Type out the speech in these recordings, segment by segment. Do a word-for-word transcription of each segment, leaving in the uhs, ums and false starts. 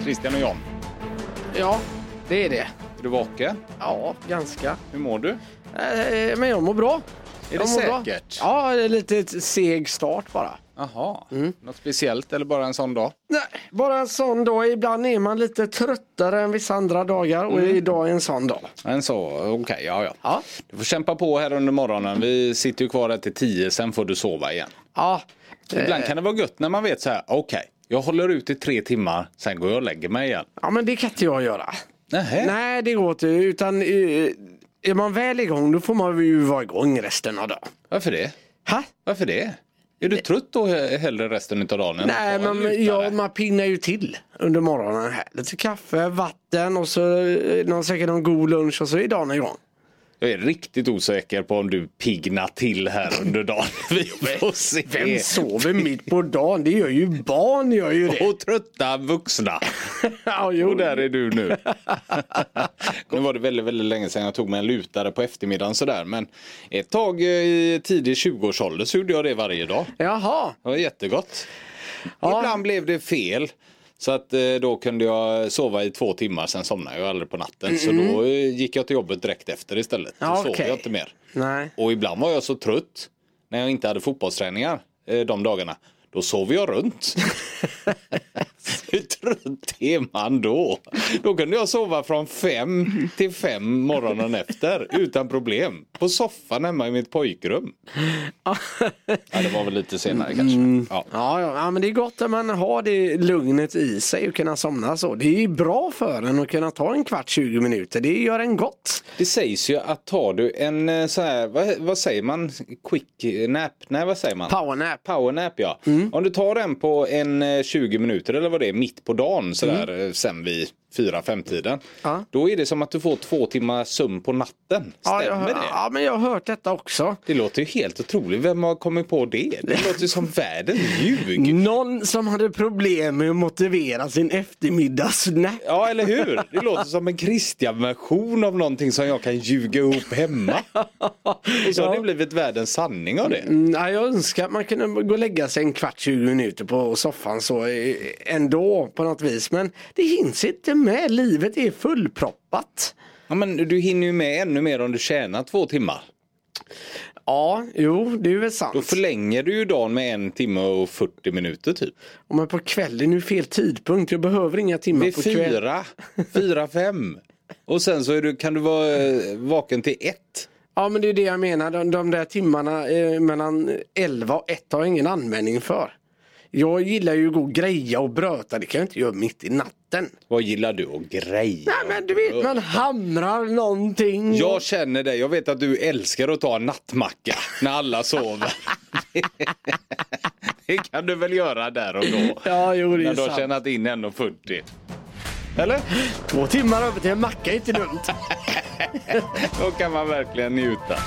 Christian och John. Ja, det är det. Är du vaken? Ja, ganska. Hur mår du? Eh, men jag mår bra. Är jag det mår säkert? Bra. Ja, det är lite seg start bara. Jaha, mm. Något speciellt eller bara en sån dag? Nej, bara en sån dag. Ibland är man lite tröttare än vissa andra dagar och mm. idag är en sån dag. En så, okej, okay, ja, ja ja. Du får kämpa på här under morgonen. Vi sitter ju kvar här till tio, sen får du sova igen. Ja. Ibland kan det vara gött när man vet så här, okej, okay, jag håller ut i tre timmar, sen går jag och lägger mig igen. Ja, men det kan inte jag göra. Nähä. Nej, det går inte, utan är man väl igång då får man ju vara igång resten av dagen. Varför det? Ha? Varför det? Är du trött då hellre resten av dagen? Nej, men ja, man pinnar ju till under morgonen här. Lite kaffe, vatten och så någon, säkert någon god lunch och så är dagen igång. Jag är riktigt osäker på om du pignar till här under dagen. Vi får se. Vem sover mitt på dagen? Det gör ju barn, gör ju det. Och trötta vuxna. Ja, jo. Och där är du nu. Nu var det väldigt, väldigt länge sedan jag tog mig en lutare på eftermiddagen sådär. Men ett tag i tidig tjugoårsålder så gjorde jag det varje dag. Jaha. Det var jättegott. Ja. Ibland blev det fel. Så att då kunde jag sova i två timmar, sen somnade jag aldrig på natten. Mm. Så då gick jag till jobbet direkt efter istället. Då ja, sov okay. jag inte mer. Nej. Och ibland var jag så trött när jag inte hade fotbollsträningar de dagarna. Då sov jag runt. Hur trött är man då? Då kunde jag sova från fem till fem morgonen efter utan problem. På soffan hemma i mitt pojkrum. Ja, det var väl lite senare kanske. Mm. Ja. Ja, ja, ja, men det är gott att man har det lugnet i sig och kunna somna så. Det är bra för en att kunna ta en kvart, tjugo minuter. Det gör en gott. Det sägs ju att tar du en så här, vad, vad säger man? Quick nap? Nej, vad säger man? Powernap. Powernap, ja. Mm. Om du tar den på en tjugo minuter eller vad det är, mitt på dagen sådär, mm. sen vid fyra fem tiden. Ja. Då är det som att du får två timmar sömn på natten. Stämmer ja, jag, det? Ja, men jag har hört detta också. Det låter ju helt otroligt. Vem har kommit på det? Det låter som världens ljug. Någon som hade problem med att motivera sin eftermiddagsnap. Ja, eller hur? Det låter som en Christian-version av någonting som jag kan ljuga ihop hemma. Och så ja. Har det blivit världens sanning av det. Mm, ja, jag önskar att man kunde gå och lägga sig en kvart, tjugo minuter på soffan så ändå på något vis. Men det hinns inte med. Livet är fullproppat. Ja, men du hinner ju med ännu mer om du tjänar två timmar. Ja, jo, det är väl sant. Då förlänger du ju dagen med en timme och fyrtio minuter typ. Och men på kvällen är det fel tidpunkt. Jag behöver inga timmar på fyra, kväll. fyra, fem. Och sen så är du, kan du vara vaken till ett. Ja, men det är det jag menar. De, de där timmarna eh, mellan elva och ett har jag ingen användning för. Jag gillar ju att gå och greja och bröta. Det kan jag inte göra mitt i natten. Vad gillar du att greja? Nej, men du vet, man hamrar någonting. Jag känner dig. Jag vet att du älskar att ta en nattmacka när alla sover. Det kan du väl göra där och då. Ja, jo, det är när du har sant. tjänat in en fyrtio. Eller? Två timmar över till en macka är inte dumt. Då kan man verkligen njuta.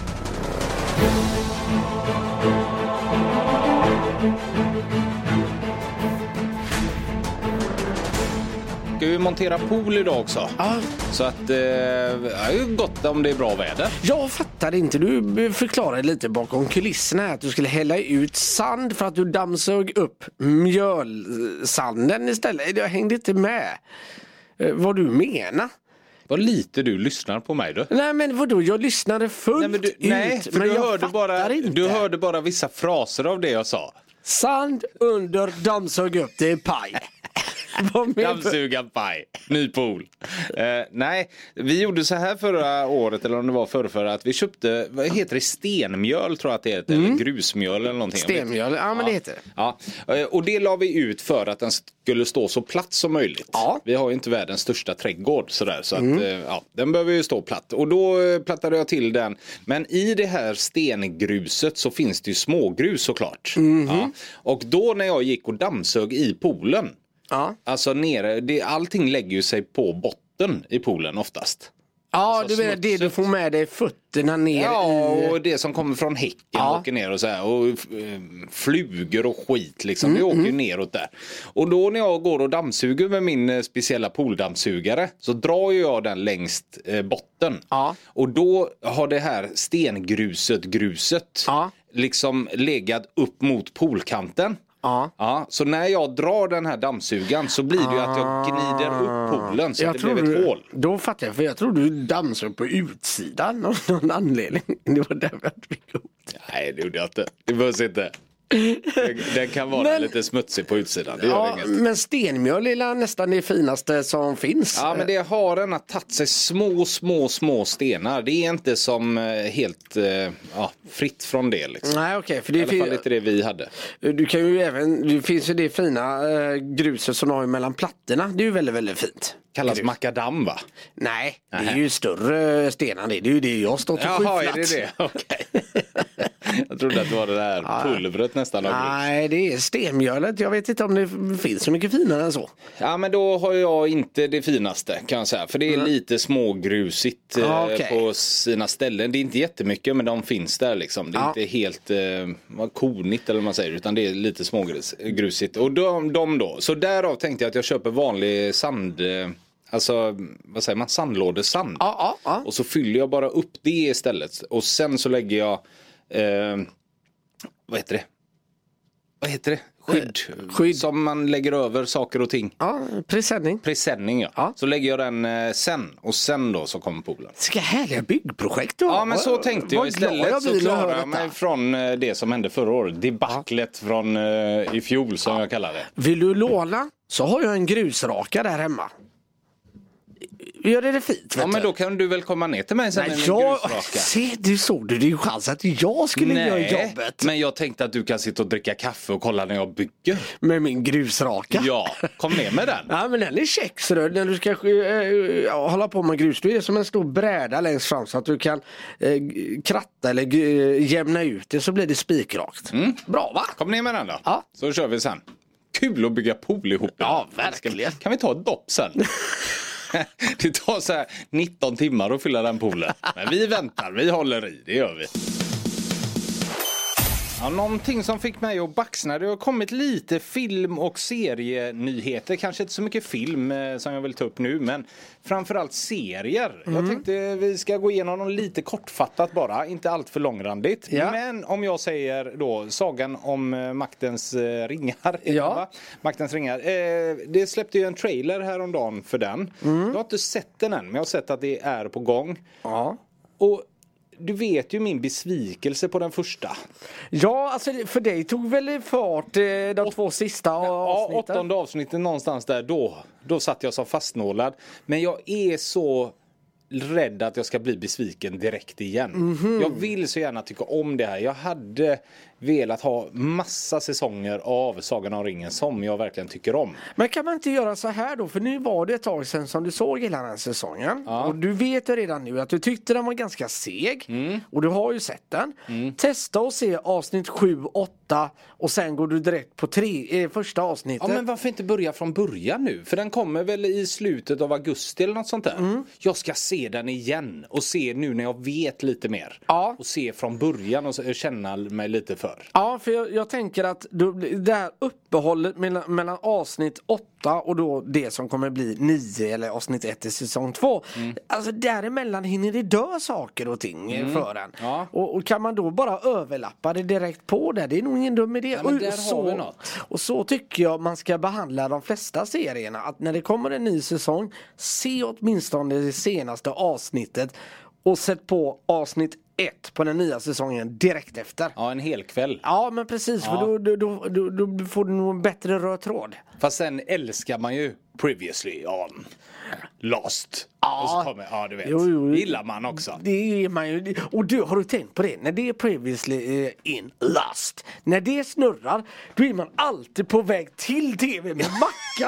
Ska vi montera pool idag också? Ja. Så att eh, det är ju gott om det är bra väder. Jag fattade inte. Du förklarade lite bakom kulisserna att du skulle hälla ut sand för att du dammsög upp mjölsanden istället. Jag hängde inte med. Vad du menar? Vad lite du lyssnar på mig då. Nej, men vadå? Jag lyssnade fullt nej, men du, ut. Nej, för men du, jag hörde bara, inte. du hörde bara vissa fraser av det jag sa. Sand under dammsög upp, det är paj. Dammsuga paj. Ny pool. Uh, nej, vi gjorde så här förra året, eller om det var förra, förra att vi köpte, vad heter det, stenmjöl tror jag att det heter, mm. eller grusmjöl eller någonting. Stenmjöl, ja men ja. det heter det. Ja, uh, och det la vi ut för att den skulle stå så platt som möjligt. Ja. Vi har ju inte världens största trädgård sådär, så mm. att uh, ja, den behöver ju stå platt. Och då uh, plattade jag till den. Men i det här stengruset så finns det ju smågrus såklart. Mm. Ja. Och då när jag gick och dammsög i poolen, ja. Alltså nere, det, allting lägger ju sig på botten i poolen oftast. Ja, alltså, du menar det du får med dig fötterna ner ja, i... och det som kommer från häcken ja. åker ner och så här. Och uh, flugor och skit liksom, mm, det åker ju mm. neråt där. Och då när jag går och dammsuger med min uh, speciella pooldammsugare så drar ju jag den längst uh, botten. Ja. Och då har det här stengruset, gruset, ja. liksom legat upp mot poolkanten. Ja. Ja, så när jag drar den här dammsugaren så blir det ju att jag gnider upp poolen så Jag att det tror blir ett du, hål. Då fattar jag, för jag tror du dammsög på utsidan av någon anledning. Det var därför jag fick ihop det. Nej, det gjorde jag inte. Det behövs inte. Den kan vara Men- lite smutsig på utsidan. Det gör Ja, inget. men stenmjöl är nästan det finaste som finns. Ja, men det har en att tagit sig små, små, små stenar. Det är inte som eh, helt eh, ja, fritt från det liksom. Nej, okej, för I det alla fall fin- inte det vi hade. du kan ju även, det finns ju det fina eh, gruset som du har ju mellan plattorna. Det är ju väldigt, väldigt fint. Kallas Grus. makadam, va? Nej, det är Nähä. ju större stenar det. Det är ju det jag har stått och Jaha, är skyfflat. det det? Okej. Jag trodde att det var det där pulvret nästan av grus. Nej, det är stenmjölet. Jag vet inte om det finns så mycket finare än så. Ja, men då har jag inte det finaste kan jag säga. För det är lite smågrusigt eh, Ah, okej. på sina ställen. Det är inte jättemycket, men de finns där liksom. Det är Ja. inte helt eh, konigt eller vad man säger, utan det är lite smågrusigt. Och de, de då. Så därav tänkte jag att jag köper vanlig sand... Eh, alltså, vad säger man? Sandlådesand. Ja, ja, ja. Och så fyller jag bara upp det istället. Och sen så lägger jag... Eh, vad heter det? Vad heter det? Skydd. skydd. Som man lägger över saker och ting. Ja, presenning. Presenning, ja. Ja. Så lägger jag den eh, sen. Och sen då så kommer poolen. Ska härliga byggprojekt du har. Ja, men så tänkte jag. Vad glad Istället så blir när jag klarar hör jag mig detta. från eh, det som hände förra året. Debaclet från eh, i fjol som jag kallar det. Vill du låna så har jag en grusraka där hemma. Gör det det fint, vet Ja, men du? då kan du väl komma ner till mig sen med Nej, min jag, grusraka. se, du såg du, det är ju chans att jag skulle göra jobbet men jag tänkte att du kan sitta och dricka kaffe och kolla när jag bygger. med min grusraka. Ja, kom ner med den. Ja, men den är check, så då, när du ska äh, hålla på med grus, då är det som en stor bräda längst fram så att du kan äh, kratta eller äh, jämna ut det, så blir det spikrakt. Bra, va? Kom ner med den då. Ja. Så kör vi sen. Kul att bygga pool ihop. Ja, verkligen. Kan vi ta ett dopp sen? Det tar så här nitton timmar att fylla den poolen. Men vi väntar, vi håller i, det gör vi. Ja, någonting som fick mig att baxna, det har kommit lite film- och serienyheter. Kanske inte så mycket film eh, som jag vill ta upp nu, men framförallt serier. Mm. Jag tänkte vi ska gå igenom dem lite kortfattat bara, inte allt för långrandigt. Ja. Men om jag säger då Sagan om eh, maktens eh, ringar. Ja. Va? Maktens ringar. Eh, det släppte ju en trailer häromdagen för den. Mm. Jag har inte sett den än, men jag har sett att det är på gång. Ja. Och du vet ju min besvikelse på den första. Ja, alltså för dig tog väl fart eh, de två sista Ja, avsnitten? åttonde avsnittet någonstans där, då, då satt jag som fastnålad. Men jag är så rädd att jag ska bli besviken direkt igen. Mhm. Jag vill så gärna tycka om det här. Jag hade velat ha massa säsonger av Sagan om ringen som jag verkligen tycker om. Men kan man inte göra så här då? För nu var det ett tag sedan som du såg hela den här säsongen. Ja. Och du vet ju redan nu att du tyckte den var ganska seg. Mm. Och du har ju sett den. Testa och se avsnitt sju, åtta och sen går du direkt på tre, eh, första avsnittet. Ja, men varför inte börja från början nu? För den kommer väl i slutet av augusti eller något sånt där. Mm. Jag ska se den igen och se nu när jag vet lite mer. Ja. Och se från början och så- känna mig lite för. Ja, för jag, jag tänker att då, det här uppehållet mellan, mellan avsnitt åtta och då det som kommer bli nio eller avsnitt ett i säsong två. Mm. Alltså däremellan hinner det dö saker och ting mm. för en. Ja. Och, och kan man då bara överlappa det direkt på det, det är nog ingen dum idé. Ja, men och, där har så, vi något. och så tycker jag man ska behandla de flesta serierna. Att när det kommer en ny säsong, se åtminstone det senaste avsnittet och sätt på avsnitt ett på den nya säsongen direkt efter. Ja, en hel kväll. Ja, men precis, för Ja. då, då, då, då, då får du nog en bättre röd tråd. Fast sen älskar man ju Previously on Lost. Ja. Och så kommer, ja du vet, Jo, jo. gillar man också. Det är man ju. Och du, har du tänkt på det? När det är previously eh, in Lust, när det snurrar, då är man alltid på väg till tv med macka.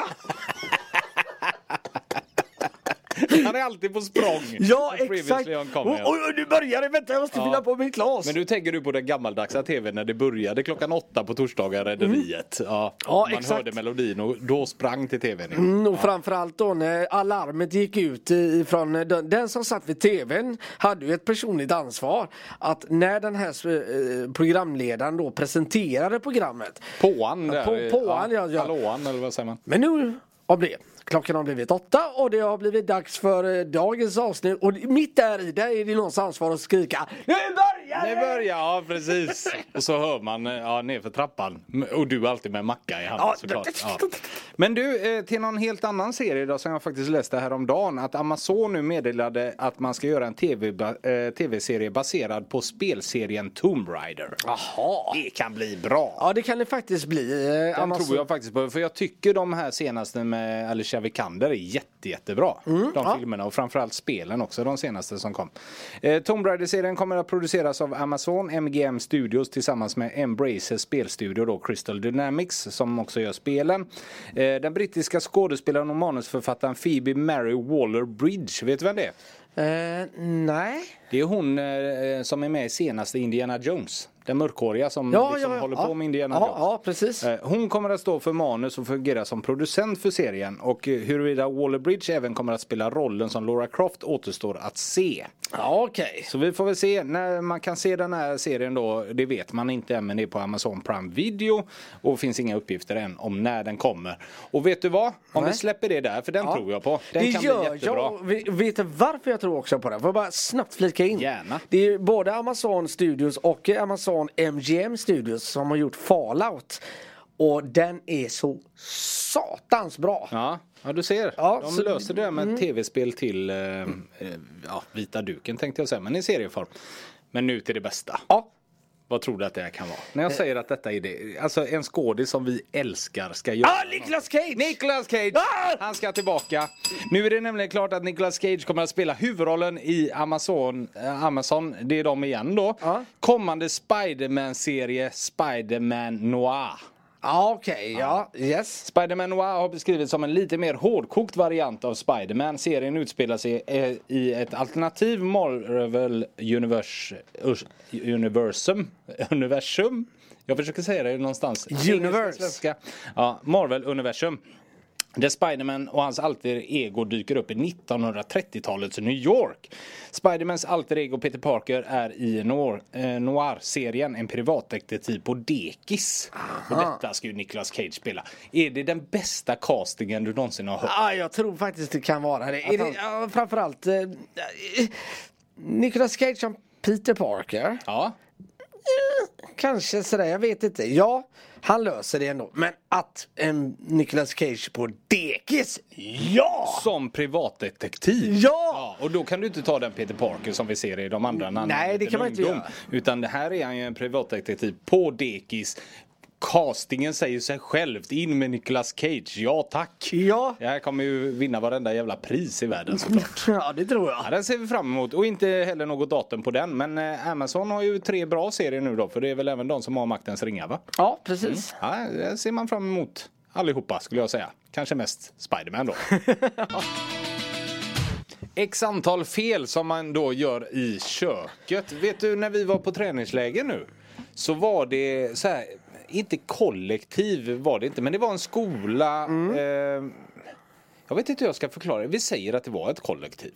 Han är alltid på språng. Ja, Och Previously exakt. on Och, kommer, ja. och, och nu börjar det, vänta jag måste fylla på mitt glas. Men nu tänker du på den gammaldags tv när det började klockan åtta på torsdagar, Rederiet. Ja, Ja, man exakt. hörde melodin och då sprang till tvn. Mm, och framförallt då när alarmet gick ut ifrån den, den som satt vid tvn hade ju ett personligt ansvar att när den här eh, programledaren då presenterade programmet. Påan där. På- påan, ja, ja. Hallåan, eller vad säger man? Men nu har det. Klockan har blivit åtta och det har blivit dags för eh, dagens avsnitt. Och mitt där i, där är det någons ansvar att skrika: nu börjar börjar det! börjar, ja precis. Och så hör man ja, ner för trappan. Och du alltid med macka i handen, ja, såklart. Ja. Men du, till någon helt annan serie idag som jag faktiskt läste häromdagen. Att Amazon nu meddelade att man ska göra en tv, äh, tv-serie baserad på spelserien Tomb Raider. Jaha. Det kan bli bra. Ja, det kan det faktiskt bli. Den Amazon... tror jag faktiskt på. För jag tycker de här senaste med Alicia Vikander är jätte, jättebra. Mm, de ja. filmerna och framförallt spelen också, de senaste som kom. Eh, Tomb Raider-serien kommer att produceras av Amazon, M G M Studios tillsammans med Embracer spelstudio då, Crystal Dynamics, som också gör spelen. Eh, den brittiska skådespelaren och manusförfattaren Phoebe Mary Waller-Bridge, vet du vem det är? Uh, nej. Det är hon eh, som är med i senaste Indiana Jones. Den mörkhåriga som ja, liksom ja, ja. håller ja. på med Indiana ja, Jones. Ja, precis. Eh, hon kommer att stå för manus och fungera som producent för serien. Och eh, huruvida Waller-Bridge även kommer att spela rollen som Lara Croft återstår att se. Ja, okej. Okay. Så vi får väl se. När man kan se den här serien då, det vet man inte än, men det är på Amazon Prime Video. Och finns inga uppgifter än om när den kommer. Och vet du vad? Om Nej. vi släpper det där, för den ja. tror jag på. Den det kan gör bli jättebra. Jag. Vet du varför jag tror också på den? Får jag bara snabbt flika in? Gärna. Det är både Amazon Studios och Amazon M G M Studios som har gjort Fallout. Och den är så satans bra. Ja, ja du ser. Ja, de så, löser det med mm. tv-spel till eh, ja, vita duken tänkte jag säga, men i serieform. Men nu till det bästa. Ja. Vad tror du att det kan vara? När jag säger att detta är det, alltså en skådis som vi älskar ska göra. Ah, Nicolas Cage! Nicolas Cage! Ah! Han ska tillbaka. Nu är det nämligen klart att Nicolas Cage kommer att spela huvudrollen i Amazon. Äh, Amazon, det är de igen då. Ah. Kommande Spider-Man-serie Spider-Man Noir. Ah, okej, okay, ja, yes. Spider-Man Noir har beskrivits som en lite mer hårdkokt variant av Spider-Man. Serien utspelar sig i ett alternativ Marvel Universe, Universum. Universum. Jag försöker säga det någonstans. Universe. Ja, Marvel-universum. Där Spider-Man och hans alter ego dyker upp i nittonhundratrettiotalets New York. Spider-Mans alter ego Peter Parker är i Noir, eh, Noir-serien en privatdetektiv på dekis. Och detta ska ju Nicolas Cage spela. Är det den bästa castingen du någonsin har hört? Ja, jag tror faktiskt det kan vara det. Är det ja, framförallt eh, Nicolas Cage som Peter Parker. Ja. Kanske sådär, jag vet inte. Ja, han löser det ändå. Men att en Nicolas Cage på dekis, ja! Som privatdetektiv. Ja! Ja! Och då kan du inte ta den Peter Parker som vi ser i de andra. Nej, det kan man inte göra. Utan det här är han ju en privatdetektiv på dekis. Castingen säger sig självt. In med Nicolas Cage. Ja, tack. Ja. Det här kommer ju vinna varenda jävla pris i världen såklart. Ja, det tror jag. Ja, den ser vi fram emot. Och inte heller något datum på den. Men eh, Amazon har ju tre bra serier nu då. För det är väl även de som har maktens ringar, va? Ja, precis. Mm. Ja, det ser man fram emot. Allihopa skulle jag säga. Kanske mest Spider-Man då. X antal fel som man då gör i köket. Vet du, när vi var på träningsläger nu så var det så här, inte kollektiv var det inte, men det var en skola. Mm. Eh, jag vet inte hur jag ska förklara det. Vi säger att det var ett kollektiv.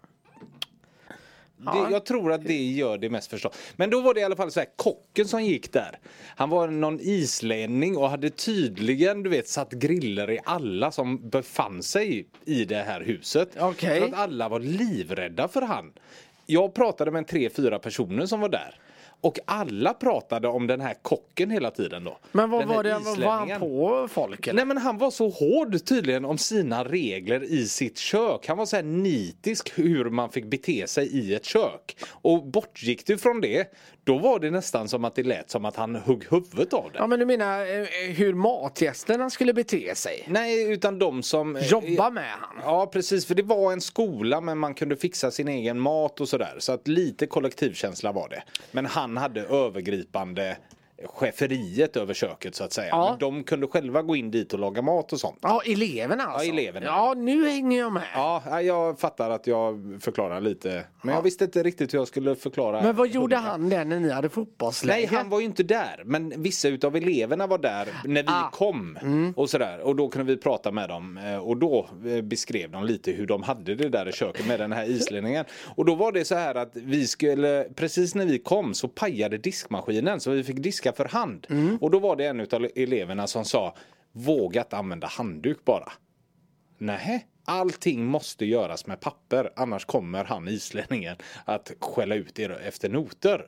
Ja. Det, jag tror att det gör det mest förstå. Men då var det i alla fall så här, kocken som gick där. Han var någon islänning och hade tydligen, du vet, satt griller i alla som befann sig i det här huset. Okay. För att alla var livrädda för han. Jag pratade med tre, fyra personer som var där. Och alla pratade om den här kocken hela tiden då. Men vad var det, var han på folk? Eller? Nej, men han var så hård tydligen om sina regler i sitt kök. Han var så här nitisk hur man fick bete sig i ett kök. Och bortgick du från det, då var det nästan som att det lät som att han hugg huvudet av det. Ja, men du menar eh, hur matgästerna skulle bete sig? Nej, utan de som... Eh, Jobba med han. Ja, precis. För det var en skola, men man kunde fixa sin egen mat och sådär. Så att lite kollektivkänsla var det. Men han hade övergripande cheferiet över köket så att säga. Ja. Men de kunde själva gå in dit och laga mat och sånt. Ja, eleverna alltså. Ja, eleverna. Ja, nu hänger jag med. Ja, jag fattar att jag förklarar lite. Men ja. jag visste inte riktigt hur jag skulle förklara. Men vad gjorde han där när ni hade fotbollsläger? Nej, han var ju inte där. Men vissa utav eleverna var där när vi ah. kom. Mm. Och sådär. Och då kunde vi prata med dem. Och då beskrev de lite hur de hade det där i köket med den här islänningen. Och då var det så här att vi skulle, precis när vi kom så pajade diskmaskinen. Så vi fick diska för hand. Mm. Och då var det en utav eleverna som sa, våga att använda handduk bara. Nej, allting måste göras med papper. Annars kommer han islänningen att skälla ut er efter noter.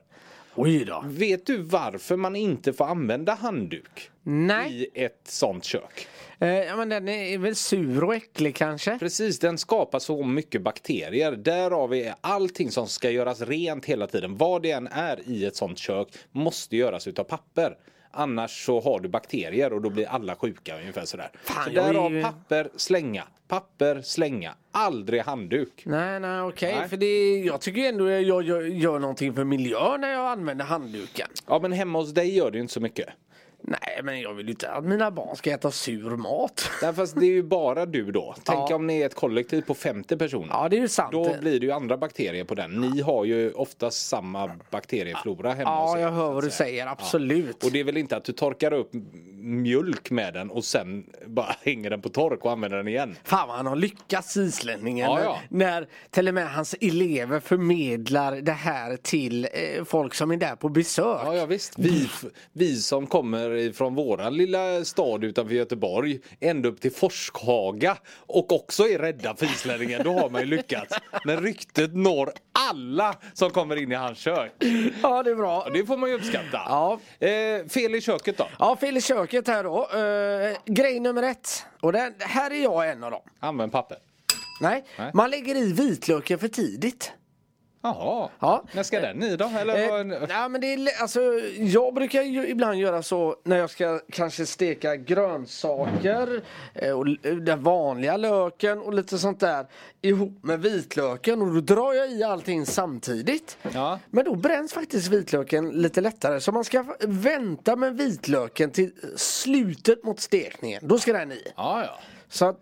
Oj då. Vet du varför man inte får använda handduk Nej. i ett sånt kök? Eh, ja, men den är väl sur och äcklig kanske? Precis, den skapar så mycket bakterier. Därav är allting som ska göras rent hela tiden. Vad det än är i ett sånt kök måste göras utav papper. Annars så har du bakterier och då blir alla sjuka ungefär sådär. Fan, så därav ju... papper, slänga. Papper, slänga. Aldrig handduk. Nej, nej, okej. Okay. För det, jag tycker ändå att jag gör, gör någonting för miljön när jag använder handduken. Ja, men hemma hos dig gör det ju inte så mycket. Nej, men jag vill ju inte att mina barn ska äta sur mat. Nej, fast det är ju bara du då. Tänk ja. om ni är ett kollektiv på femtio personer. Ja, det är ju sant. Då blir det ju andra bakterier på den. Ni har ju oftast samma bakterieflora hemma. Ja, jag hör vad du säger. Absolut. Ja. Och det är väl inte att du torkar upp mjölk med den och sen bara hänger den på tork och använder den igen. Fan vad han har lyckats, islänningen. Ja, ja. När till och med hans elever förmedlar det här till eh, folk som är där på besök. Ja, ja visst. Vi, vi som kommer från våran lilla stad utanför Göteborg ända upp till Forshaga och också är rädda för islänningen, då har man ju lyckats. Men ryktet når alla som kommer in i hans kök. Ja, det är bra. Och det får man ju uppskatta. Ja. Eh, fel i köket då? Ja, fel i köket här då. Uh, grej nummer ett. Och det, här är jag en av dem. Använd papper. Nej, Nej. man lägger i vitlöken för tidigt. Jaha, ja. När ska den i då? Eller eh, nej, men det är, alltså, jag brukar ju ibland göra så när jag ska kanske steka grönsaker eh, och den vanliga löken och lite sånt där ihop med vitlöken, och då drar jag i allting samtidigt. Ja. Men då bränns faktiskt vitlöken lite lättare, så man ska vänta med vitlöken till slutet mot stekningen. Då ska den i. Ja, ja. Så att,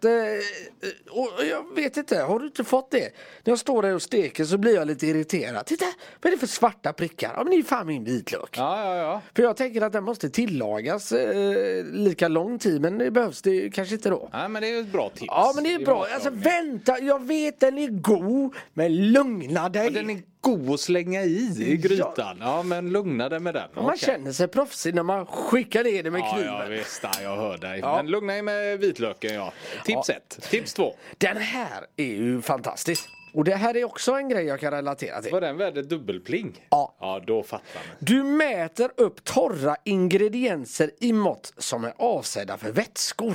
och jag vet inte, har du inte fått det? När jag står där och steker så blir jag lite irriterad. Titta, vad är det för svarta prickar? Ja, men det är ju fan min vitlök. Ja, ja, ja. För jag tänker att den måste tillagas eh, lika lång tid, men det behövs det kanske inte då. Nej, men det är ju ett bra tips. Ja, men det är bra. Alltså vänta, jag vet den är god, men lugna dig. Ja, den är god att slänga i i grytan. Ja, ja men lugna dig med den. Man okay. känner sig proffsig när man skickar ner det med ja, kniven. Ja, visst. Ja, jag hör dig. Ja. Men lugna dig med vitlöken, ja. Tips ett. Ja. Tips två. Den här är ju fantastisk. Och det här är också en grej jag kan relatera till. Var den värd ett dubbelpling? Ja. Ja, då fattar man. Du mäter upp torra ingredienser i mått som är avsedda för vätskor.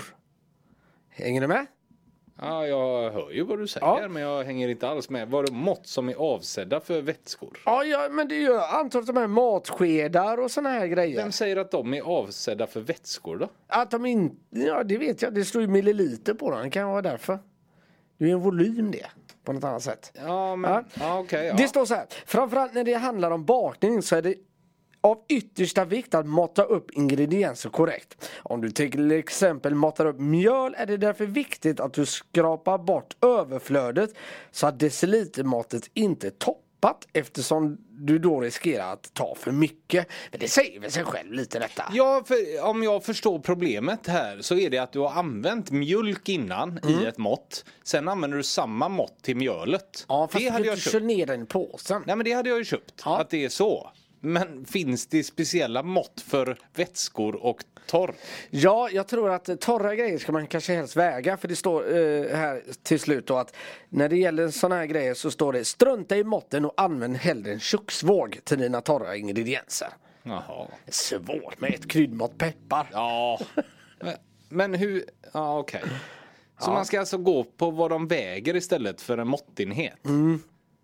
Hänger du med? Ja, jag hör ju vad du säger, ja. Men jag hänger inte alls med. Vad är det mått som är avsedda för vätskor? Ja, ja men det är ju antalet de här matskedar och såna här grejer. Vem säger att de är avsedda för vätskor då? Att de inte, ja det vet jag, det står ju milliliter på dem, det kan vara därför. Det är ju en volym det, på något annat sätt. Ja, men, ja. Ja, okay, ja. Det står så här, framförallt när det handlar om bakning så är det av yttersta vikt att måtta upp ingredienser korrekt. Om du till exempel matar upp mjöl är det därför viktigt att du skrapar bort överflödet så att decilitermåttet inte toppat, eftersom du då riskerar att ta för mycket. Men det säger väl sig själv lite detta. Ja, för om jag förstår problemet här så är det att du har använt mjölk innan mm. i ett mått. Sen använder du samma mått till mjölet. Ja, fast det hade du jag inte kör ner den i påsen. Nej, men det hade jag ju köpt. Ja. Att det är så. Men finns det speciella mått för vätskor och torr? Ja, jag tror att torra grejer ska man kanske helst väga. För det står eh, här till slut då att när det gäller sådana här grejer så står det: strunta i måtten och använd hellre en köksvåg till dina torra ingredienser. Jaha. Svårt med ett kryddmått peppar. Ja, men, men hur... Ja, okej. Okay. Så ja. Man ska alltså gå på vad de väger istället för en måttenhet? Mm.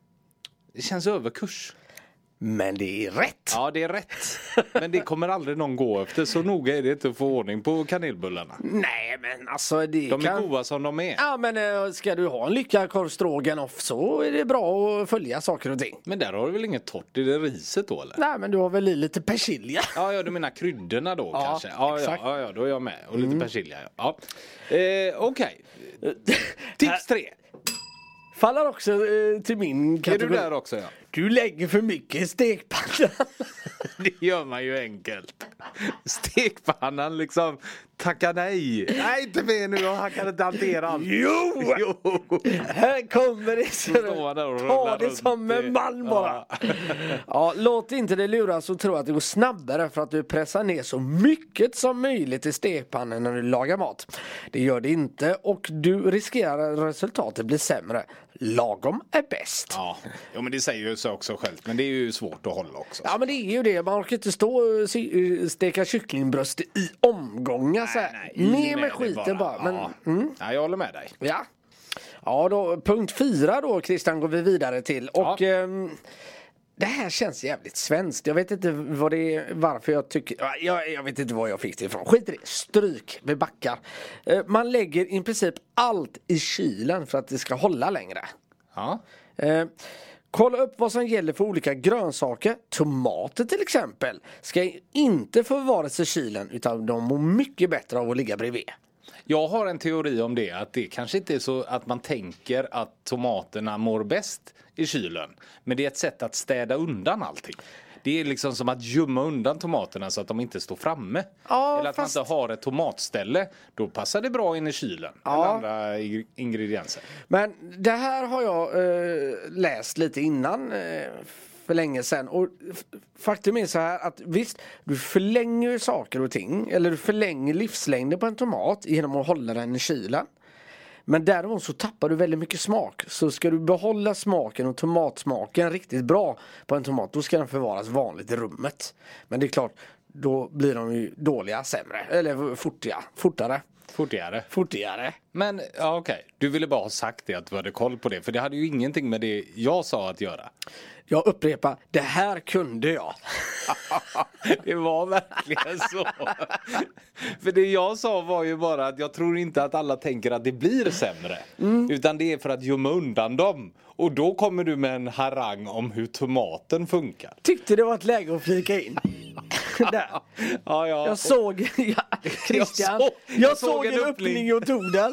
Det känns överkurs. Men det är rätt. Ja, det är rätt. Men det kommer aldrig någon gå efter. Så noga är det inte att få ordning på kanelbullarna. Nej, men alltså det De är kan... goda som de är. Ja, men ska du ha en lyckad korv stroganoff så är det bra att följa saker och ting. Men där har du väl inget torrt i det riset då, eller? Nej, men du har väl i lite persilja. Ja, ja, du menar kryddorna då ja, kanske. Ja, ja, ja, ja, då är jag med. Och lite mm. persilja, ja. ja. Eh, Okej. Okay. Tips tre. Faller också eh, till min kategori. Är du där också, ja? Du lägger för mycket i stekpannan. Det gör man ju enkelt. Stekpannan liksom Tacka nej. Nej, inte mer nu. Han kan inte hantera allt. Jo! jo. Här kommer det. Så ta det som en man bara. Ja. ja, låt inte det luras och tro att det går snabbare för att du pressar ner så mycket som möjligt i stekpannan när du lagar mat. Det gör det inte och du riskerar att resultatet blir sämre. Lagom är bäst. Ja, jo, men det säger ju så också själv. Men det är ju svårt att hålla också. Ja, men det är ju det. Man orkar inte stå och steka kycklingbröst i omgångar så här. Nej, nej, ner med skiten bara. bara. Men, ja. Mm. ja, jag håller med dig. Ja. Ja, då, punkt fyra då, Christian, går vi vidare till. Och... Ja. Ehm, det här känns jävligt svenskt. Jag vet inte vad det är, varför jag tycker... Jag, jag vet inte vad jag fick det ifrån. Skit i det. Stryk. Vi backar. Man lägger i princip allt i kylen för att det ska hålla längre. Ja. Eh, kolla upp vad som gäller för olika grönsaker. Tomater till exempel ska inte förvaras i kylen utan de mår mycket bättre av att ligga bredvid. Jag har en teori om det, att det kanske inte är så att man tänker att tomaterna mår bäst i kylen. Men det är ett sätt att städa undan allting. Det är liksom som att gömma undan tomaterna så att de inte står framme. Ja, eller att fast... man inte har ett tomatställe. Då passar det bra in i kylen. Ja. Eller andra ingredienser. Men det här har jag eh, läst lite innan... Eh... för länge sedan. Och faktum är så här att visst, du förlänger saker och ting. Eller du förlänger livslängden på en tomat genom att hålla den i kylen. Men däremot så tappar du väldigt mycket smak. Så ska du behålla smaken och tomatsmaken riktigt bra på en tomat, då ska den förvaras vanligt i rummet. Men det är klart, då blir de ju dåliga, sämre. Eller fortiga, fortare. Fortigare. Fortigare. Men ja, okej, du ville bara ha sagt det, att du hade koll på det. För det hade ju ingenting med det jag sa att göra. Jag upprepar, det här kunde jag. Det var verkligen så. För det jag sa var ju bara att jag tror inte att alla tänker att det blir sämre. Mm. Utan det är för att gömma undan dem. Och då kommer du med en harang om hur tomaten funkar. Tyckte det var ett läge att flika in. Där. Ja, ja. Jag såg ja, Christian, jag, så, jag, jag såg, såg en öppning. öppning och tog den.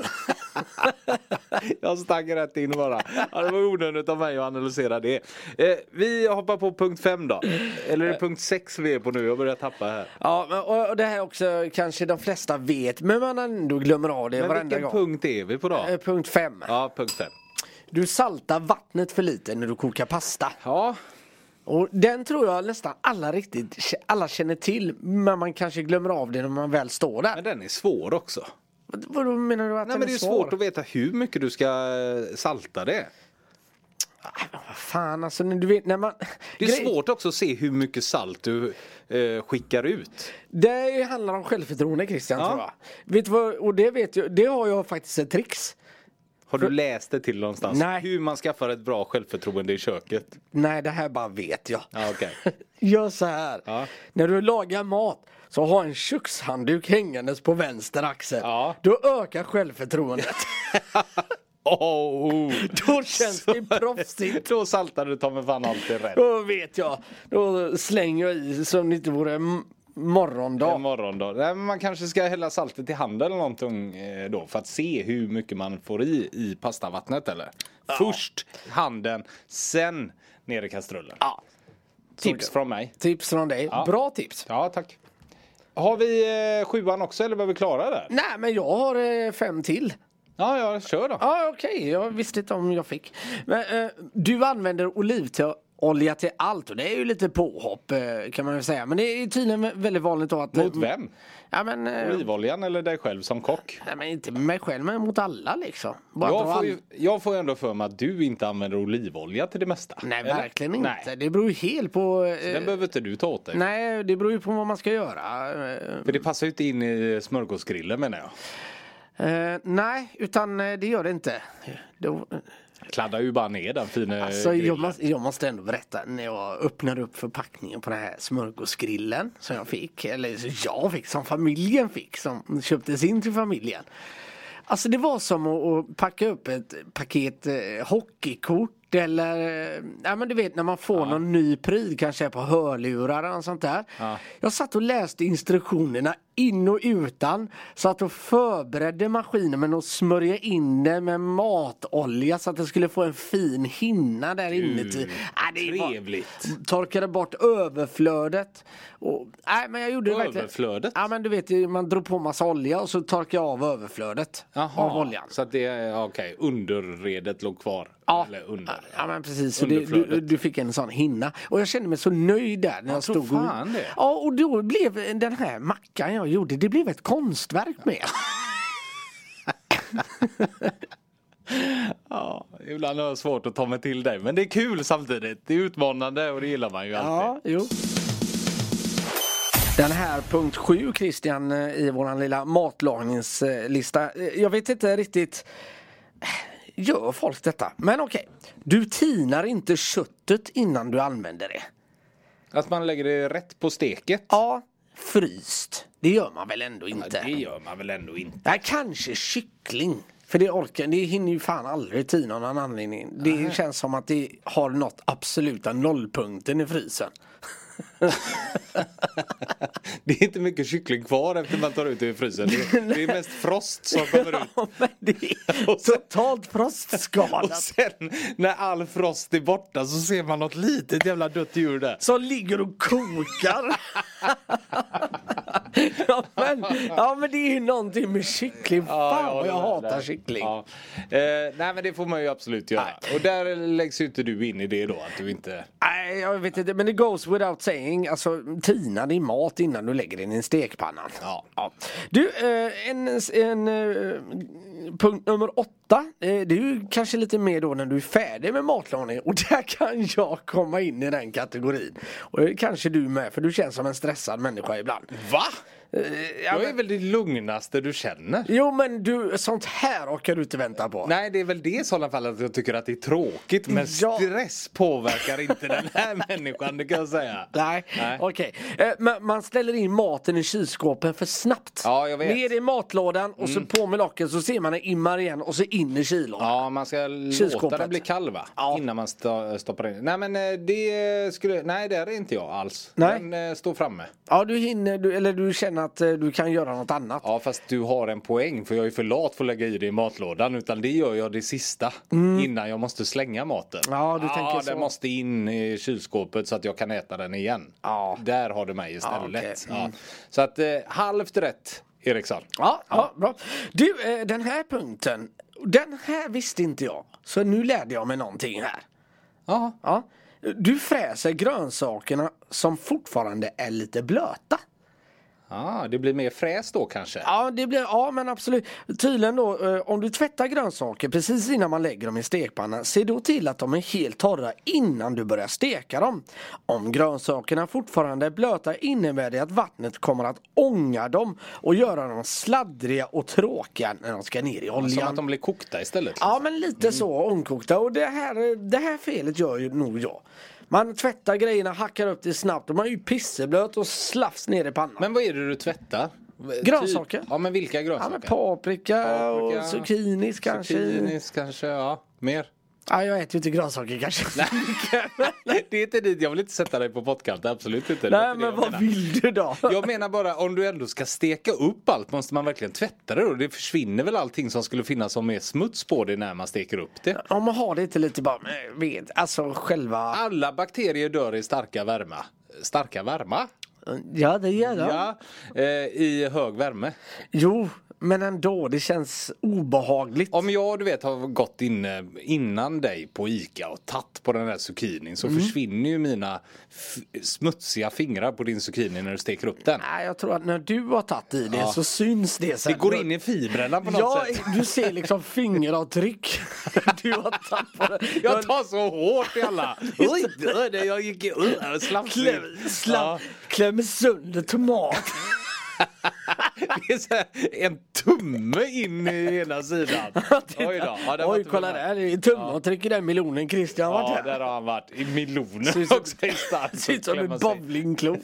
Jag stack rätt in bara. Ja, det var onödigt av mig att analysera det. Eh, vi hoppar på punkt fem då. Eller är det punkt sex vi är på nu? Jag börjar tappa här. Ja, och, och det här också kanske de flesta vet, men man ändå glömmer av det men varenda gång. gång. Men vilken punkt är vi på då? Eh, punkt fem. Ja, punkt fem. Du saltar vattnet för lite när du kokar pasta. Ja. Och den tror jag nästan alla riktigt alla känner till, men man kanske glömmer av det när man väl står där. Men den är svår också. Vad, vad menar du att Nej, den men det är svår? svårt att veta hur mycket du ska salta det. Vad fan, alltså du vet när man... Det är Grej... svårt också att se hur mycket salt du eh, skickar ut. Det handlar om självförtroende, Christian, ja. tror jag. Vet du vad, och det vet jag, det har jag faktiskt ett tricks. Har du läst det till någonstans? Nej. Hur man skaffar ett bra självförtroende i köket? Nej, det här bara vet jag. Ja, okay. Gör så här. Ja. När du lagar mat så ha en kökshandduk hängandes på vänster axel. Ja. Då ökar självförtroendet. Oh, då känns det proffsigt. Då saltar du ta med fan alltid rätt. Då vet jag. Då slänger jag i som det inte vore morgondag. En morgondag. Nej, men man kanske ska hälla saltet i handen eller någonting då för att se hur mycket man får i i pastavattnet eller. Ja. Först handen, sen ner i kastrullen. Ja. Tips från mig. Tips från dig. Ja. Bra tips. Ja, tack. Har vi eh, sjuan också eller var vi klara där? Nej, men jag har eh, fem till. Ja, ja, kör då. Ja, okej. Okay. Jag visste inte om jag fick. Men eh, du använder olivolja till allt och det är ju lite påhopp kan man väl säga. Men det är tydligen väldigt vanligt då att... Mot vem? Ja, men, eh, olivoljan eller dig själv som kock? Nej, men inte mig själv, men mot alla liksom. Bara jag, får ju, jag får ändå för mig att du inte använder olivolja till det mesta. Nej, eller? verkligen inte. Nej. Det beror ju helt på... Eh, Så den behöver inte du ta åt dig. Nej, det beror ju på vad man ska göra. För det passar ju inte in i smörgåsgrillen menar jag. Uh, nej, utan uh, det gör det inte. Då, uh, kladdar ju bara ner den fina alltså, jag, måste, jag måste ändå berätta när jag öppnade upp förpackningen på den här smörgåsgrillen som jag fick, eller så jag fick, som familjen fick, som köptes in till familjen. Alltså det var som att, att packa upp ett paket eh, hockeykort eller ja, men du vet när man får ja. någon ny pryl kanske på hörlurar eller sånt där. Ja. Jag satt och läste instruktionerna in och utan, så att jag förberedde maskinen med att smörja in det med matolja så att det skulle få en fin hinna där inuti. Ja, det trevligt. Var, torkade bort överflödet. Och, nej, men jag gjorde överflödet? Det ja, men du vet, man drog på massa olja och så torkade jag av överflödet. Aha, av oljan. Så att det är okej, okay, underredet låg kvar. Ja, eller under, ja men precis. Så det, du, du fick en sån hinna. Och jag kände mig så nöjd där när jag, jag stod och... det. Ja, och då blev den här mackan jag gjorde, det blev ett konstverk med. Ja, ibland har jag svårt att ta mig till dig. Men det är kul samtidigt. Det är utmanande och det gillar man ju alltid. Ja, jo. Den här punkt sju, Christian, i våran lilla matlagningslista. Jag vet inte riktigt... Gör folk detta? Men okej. Du tinar inte köttet innan du använder det. Att man lägger det rätt på steket? Ja, fryst. Det gör man väl ändå inte? Ja, det gör man väl ändå inte. Nej, kanske kyckling. För det orkar, det hinner ju fan aldrig tina någon anledning. Det Aha. känns som att det har nått absoluta nollpunkten i frysen. Det är inte mycket kyckling kvar efter man tar ut det i frysen. Det är, det är mest frost som kommer ut. Ja, men det är sen, totalt frostskadat. Och sen när all frost är borta så ser man något litet jävla dött djur där. Som ligger och kokar. ja, men, ja men det är ju någonting med kyckling. Fan ja, vad jag hatar kyckling. Ja. Eh, nej men det får man ju absolut göra. Nej. Och där läggs ju inte du in i det då att du inte... Nej jag vet inte, men det goes without saying. Alltså tina din mat innan du lägger den i en stekpanna. Ja. Ja. Du, eh, en, en eh, punkt nummer åtta. Eh, det är ju kanske lite mer då när du är färdig med matlagning. Och där kan jag komma in i den kategorin. Och kanske du med, för du känns som en stressad människa ibland. Va? Ja, jag är väl det lugnaste du känner. Jo men du, sånt här orkar du inte vänta på. Nej det är väl det i sådana fall att jag tycker att det är tråkigt. Men ja. stress påverkar inte den här människan, det kan jag säga. Nej, Nej. okej okay. eh, Man ställer in maten i kylskåpet för snabbt. Ja jag vet. Ner i matlådan och mm. så på med locket så ser man den immar igen och så in i kylådan. Ja man ska låta den bli kall va? Ja. Innan man st- stoppar in. Nej men det skulle, nej det är inte jag alls. Nej. Den eh, står framme. Ja du hinner, du, eller du känner att du kan göra något annat. Ja fast du har en poäng för jag är för lat för att lägga i det i matlådan utan det gör jag det sista mm. innan jag måste slänga maten. Ja du ja, tänker så. Den måste in i kylskåpet så att jag kan äta den igen. Ja. Där har du mig istället. Ja, okay. mm. ja. Så att eh, halvt rätt Eriksson. Ja, ja. ja bra. Du eh, den här punkten, den här visste inte jag. Så nu lärde jag mig någonting här. Ja. Ja. Du fräser grönsakerna som fortfarande är lite blöta. Ja, ah, det blir mer fräs då kanske? Ja, det blir, ja men absolut. Tydligen då, eh, om du tvättar grönsaker precis innan man lägger dem i stekpanna, se då till att de är helt torra innan du börjar steka dem. Om grönsakerna fortfarande är blöta innebär det att vattnet kommer att ånga dem och göra dem sladdriga och tråkiga när de ska ner i oljan. Som att de blir kokta istället? Liksom. Ja, men lite mm. så, omkokta. Och det här, det här felet gör ju nog jag. Man tvättar grejerna, hackar upp det snabbt och man är ju pisseblöt och slafs ner i pannan. Men vad är det du tvättar? Grönsaker. Ja men vilka grönsaker? Ja, men paprika, paprika och zucchinis kanske. Zucchinis kanske, ja. Mer? Ja, jag äter ju inte grönsaker kanske. Nej, det är inte dit. Jag vill inte sätta dig på podcast, absolut inte. Nej, men vad menar. Vill du då? Jag menar bara, om du ändå ska steka upp allt, måste man verkligen tvätta det då? Det försvinner väl allting som skulle finnas som mer smuts på det när man steker upp det? Om man har det inte lite bara med, alltså själva... Alla bakterier dör i starka värma. Starka värma? Ja, det gör de. Ja, eh, i hög värme. Jo, men ändå, det känns obehagligt. Om jag, du vet, har gått in innan dig på Ica och tatt på den här zucchinin så mm. försvinner ju mina f- smutsiga fingrar på din zucchini när du steker upp den. Nej, jag tror att när du har tatt i det ja. så syns det sen. Det går in i fibrerna på något ja, sätt. Ja, du ser liksom fingeravtryck. Du har tatt på det. Jag tar så hårt i alla. Oj, jag gick i uh, slapp. Kläm, slapp, ja. Klämmer sönder tomat. Det är så här, en tumme in i ena sidan. Oj då. Ja, oj, kolla där. Det är tumavtryck i den melonen Christian har varit här. Ja, där har han varit. I melonen också. Det ser ut som en bowlingklot.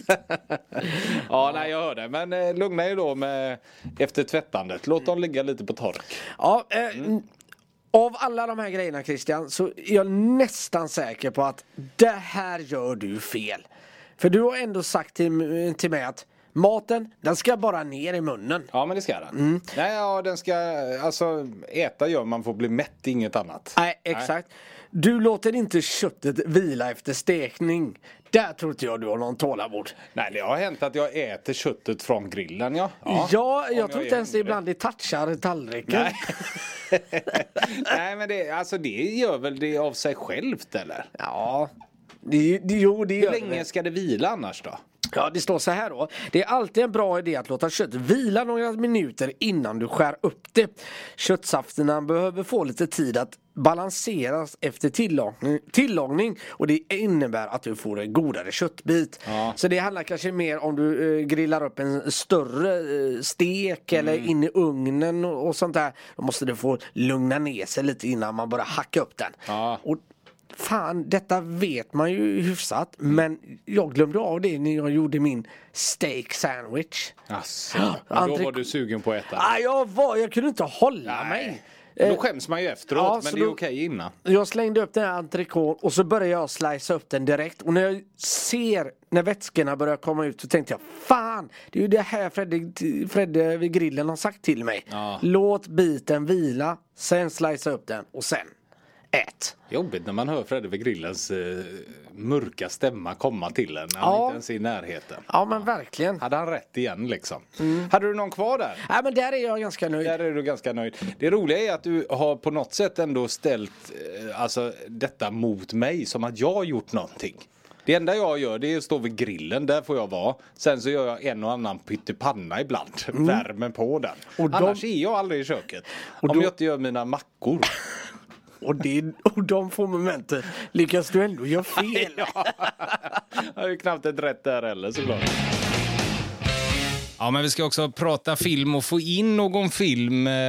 Ja, nej, jag hör det. Men eh, lugna er då med efter tvättandet. Låt dem ligga lite på tork. Ja, eh, mm. Av alla de här grejerna, Christian, så är jag nästan säker på att det här gör du fel. För du har ändå sagt till, till mig att maten, den ska bara ner i munnen. Ja, men det ska den. Mm. Nej, ja, den ska, alltså äta gör man får bli mätt, inget annat. Nej, exakt. Nej. Du låter inte köttet vila efter stekning. Där tror inte jag du har någon tålamod. Nej, det har hänt att jag äter köttet från grillen, ja. Ja, ja jag, jag tror inte ens det ibland det touchar tallriken. Nej. Nej, men det, alltså det gör väl det av sig självt, eller? Ja, det, det, jo, det Hur länge det. Ska det vila annars då? Ja, det står så här då. Det är alltid en bra idé att låta kött vila några minuter innan du skär upp det. Köttsafterna behöver få lite tid att balanseras efter tillagning, tillagning och det innebär att du får en godare köttbit. Ja. Så det handlar kanske mer om du eh, grillar upp en större eh, stek mm. eller in i ugnen och, och sånt där. Då måste du få lugna ner sig lite innan man börjar hacka upp den. Ja. Och fan, detta vet man ju hyfsat. Mm. Men jag glömde av det när jag gjorde min steak sandwich. Asså, men då var du sugen på att äta? Ah, jag var, jag kunde inte hålla Nej. mig. Då skäms man ju efteråt, ja, men det är då, okej innan. Jag slängde upp den här entrecôten och så började jag slicea upp den direkt. Och när jag ser, när vätskorna börjar komma ut så tänkte jag, fan, det är ju det här Fredde, Fredde vid grillen har sagt till mig. Ja. Låt biten vila, sen slicea upp den och sen ät. Jobbigt när man hör Fredde vid grillens eh, mörka stämma komma till en när han ja. inte ens är i närheten. Ja, men verkligen. Hade han rätt igen liksom. Mm. Hade du någon kvar där? Ja, men där är jag ganska nöjd. Där är du ganska nöjd. Det roliga är att du har på något sätt ändå ställt eh, alltså, detta mot mig som att jag har gjort någonting. Det enda jag gör det är att stå vid grillen, där får jag vara. Sen så gör jag en och annan pyttipanna ibland. Mm. Värmer på den. Och de... Annars är jag aldrig i köket. Och om då... jag inte gör mina mackor. Och, det, och de få momenten lyckas du ändå göra fel. Ja, jag har ju knappt ett rätt där heller såklart. Ja, men vi ska också prata film och få in någon film eh,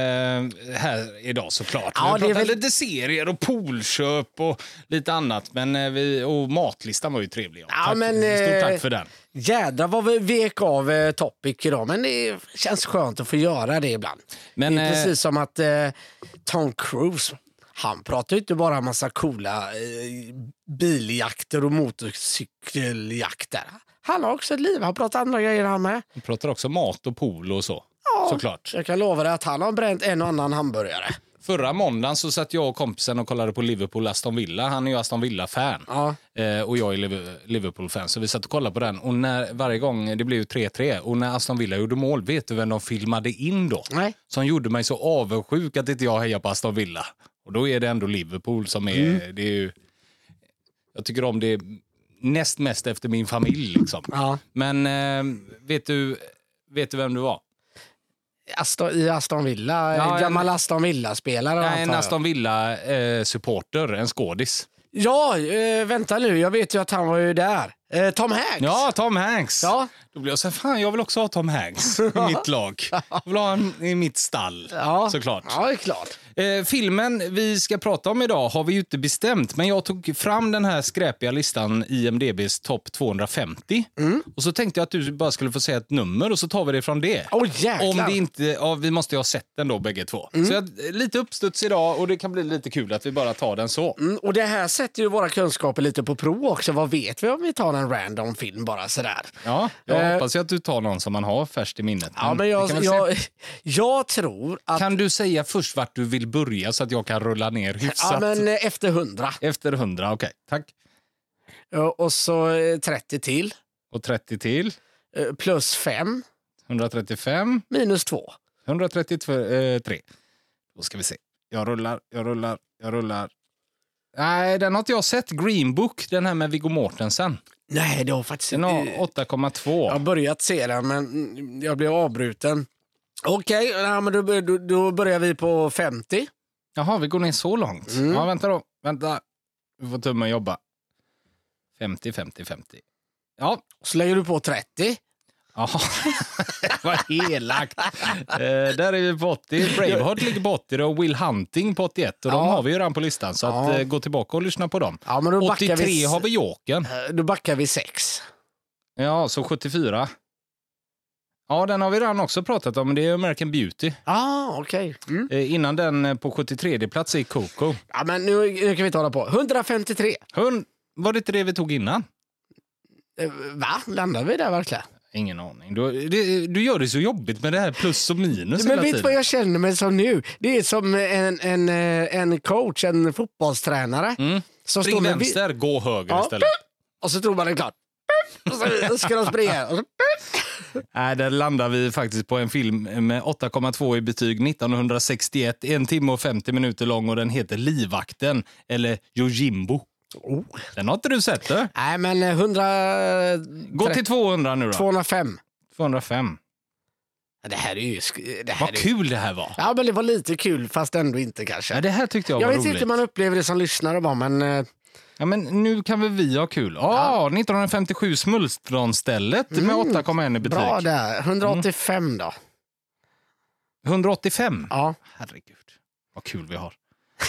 här idag såklart. Ja, vi pratar väl... lite serier och poolköp och lite annat. Men eh, vi, och matlistan var ju trevlig. Ja, tack, men, stort tack för den. Jädrar vad vi vek av eh, topic idag. Men det känns skönt att få göra det ibland. Men, det är eh... precis som att eh, Tom Cruise... Han pratar ju inte bara en massa coola eh, biljakter och motorcykeljakter. Han har också ett liv, han pratar andra grejer han med. Han pratar också mat och pool och så, ja, såklart. Jag kan lova dig att han har bränt en och annan hamburgare. Förra måndagen så satt jag och kompisen och kollade på Liverpool Aston Villa. Han är ju Aston Villa-fan. Ja. Eh, och jag är Liverpool-fan. Så vi satt och kollade på den. Och när, varje gång, det blev ju tre tre. Och när Aston Villa gjorde mål, vet du vem de filmade in då? Nej. Som gjorde mig så avundsjuk att inte jag hejar på Aston Villa. Och då är det ändå Liverpool som är, mm. det är ju, jag tycker om det näst mest efter min familj liksom. Ja. Men eh, vet du, vet du vem du var? Aston, I Aston Villa, ja, gammal en, Aston Villa-spelare. Ja, en Aston Villa-supporter, eh, en skådis. Ja, eh, vänta nu, jag vet ju att han var ju där. Eh, Tom Hanks. Ja, Tom Hanks. Ja. Då blir jag så här, fan jag vill också ha Tom Hanks i mitt lag. Jag vill ha honom i mitt stall, ja. Såklart. Ja, det är klart. Eh, filmen vi ska prata om idag har vi ju inte bestämt. Men jag tog fram den här skräpiga listan I M D B:s topp tvåhundrafemtio. Mm. Och så tänkte jag att du bara skulle få säga ett nummer och så tar vi det från det. Oh, jäklar. Om det inte, ja, vi måste ju ha sett den då bägge två. Mm. Så jag, lite uppstuds idag och det kan bli lite kul att vi bara tar den så. Mm, och det här sätter ju våra kunskaper lite på prov också. Vad vet vi om vi tar en random film bara sådär? Ja, jag eh. hoppas ju att du tar någon som man har färskt i minnet. Ja, men jag, jag, jag tror att... Kan du säga först vart du vill börja så att jag kan rulla ner hyfsat? Ja, men efter hundra. Efter hundra, okej. Okay. Tack. Och så trettio till. Och trettio till. Plus fem. hundratrettiofem. Minus två. hundratrettiotre. Då ska vi se. Jag rullar, jag rullar, jag rullar. Nej, den har inte jag sett. Green Book, den här med Viggo Mortensen. Nej, det har faktiskt den har åtta komma två. Jag har börjat se den, men jag blev avbruten. Okej, okay, ja, men då, då, då börjar vi på femtio. Jaha, vi går ner så långt. Mm. Ja, vänta då. Vänta. Vi får tummen jobba. femtio, femtio, femtio. Ja. Så lägger du på trettio. Jaha, vad elakt. eh, där är vi på åttio. Braveheart ligger på åttio och Will Hunting på åttioett. Och ja. De har vi ju redan på listan. Så ja. att, eh, gå tillbaka och lyssna på dem. Ja, men då åttiotre vi... har vi Jokern. Då backar vi sex. Ja, så sjuttiofyra. Ja, den har vi redan också pratat om, men det är American Beauty. Ah, okej. Okay. Mm. Eh, innan den på sjuttiotredje plats i Coco. Ja, men nu, nu kan vi ta det på. hundrafemtiotre. Hund, var det inte det vi tog innan? Eh, va? Landar vi där verkligen? Ingen aning. Du, det, du gör det så jobbigt med det här plus och minus. Men vet du vad jag känner mig som nu? Det är som en, en, en coach, en fotbollstränare. Mm. Som Spring står med vänster, vi... gå höger ja. istället. Och så tror man det är klart. Och så ska de springa. Och så... Nej, där landar vi faktiskt på en film med åtta komma två i betyg nittonhundrasextioett. En timme och femtio minuter lång och den heter Livvakten eller Yojimbo. Oh. Den har inte du sett, du? Nej, men hundra... Gå till tvåhundra nu då. tvåhundrafem. tvåhundrafem. Det här är ju... Det här Vad är... kul det här var. Ja, men det var lite kul, fast ändå inte kanske. Ja, det här tyckte jag var Jag vet roligt. inte hur man upplever det som lyssnare bara, men... Ja, men nu kan väl vi ha kul. Ah, ja, nittonhundrafemtiosju Smultronstället mm. med åtta komma ett i betyg. Bra där. hundraåttiofem mm. då. hundraåttiofem? Ja. Herregud, vad kul vi har.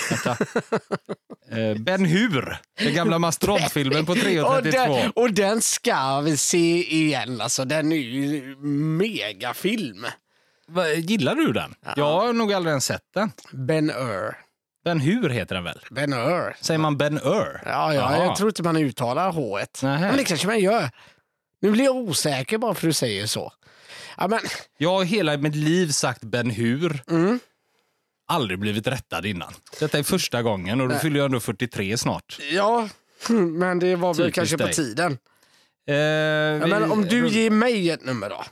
eh, Ben Hur, den gamla mastodontfilmen på tre och trettiotvå. Och den, och den ska vi se igen. Alltså, den är ju megafilm. Va, gillar du den? Ja. Jag har nog aldrig ens sett den. Ben Hur. Ben Hur heter den väl? Ben Hur. Säger man Ben Hur? Ja, ja jag tror inte man uttalar H-et. Nähä. Men det kanske man gör. Nu blir jag osäker bara för att du säger så. Ja, men... Jag har hela mitt liv sagt Ben Hur. Mm. Aldrig blivit rättad innan. Detta är första gången och då fyller jag ändå fyrtiotre snart. Ja, men det var väl kanske på dig. tiden. Eh, ja, vi... Men om du ger mig ett nummer då?